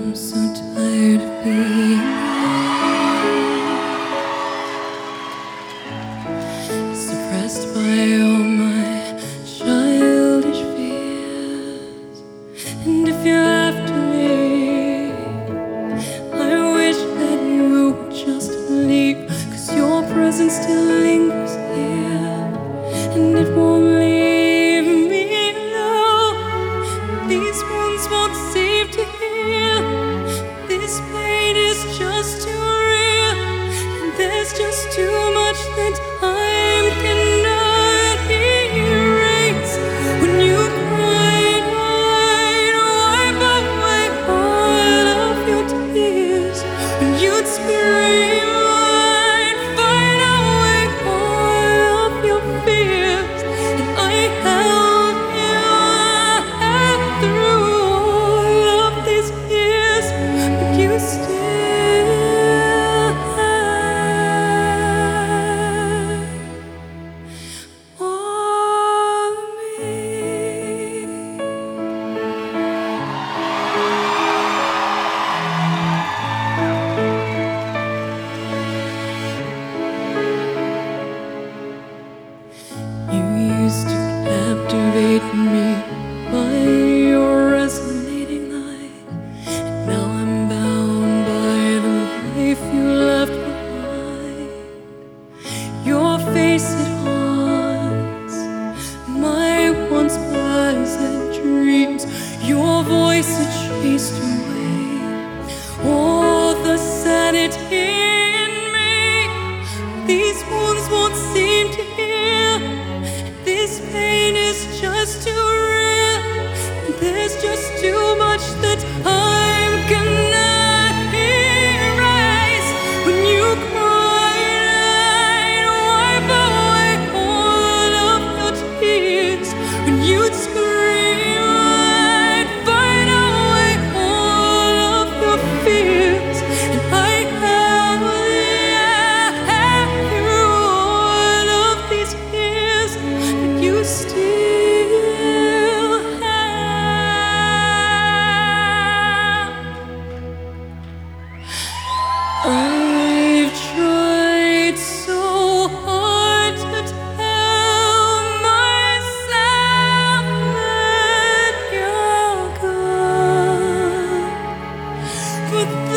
I'm so tired of being suppressed by all my childish fears. And if you're after me, I wish that you would just leave, 'cause your presence still lingers here, and it won't leave me alone. These wounds won't seem to heal. This pain is just too real, and there's just too much that time cannot erase. When you cried, I'd wipe away all of your tears. When you'd scream, I'd fight away all of your fears. And I held you through all of these years, but you still had all of me. You used to captivate me by your resonating light. Now I'm bound by the life you left behind. Your face, it haunts my once pleasant dreams. Your voice, it chased away all the sanity in me. These wounds won't seem to heal. This pain is just too real, and there's just too much that time cannot erase. When you cried, I'd wipe away all of your tears. When you'd scream, I'd fight away all of your fears. And I held through all of these years, but you still have. I've tried so hard to tell myself that you're gone, but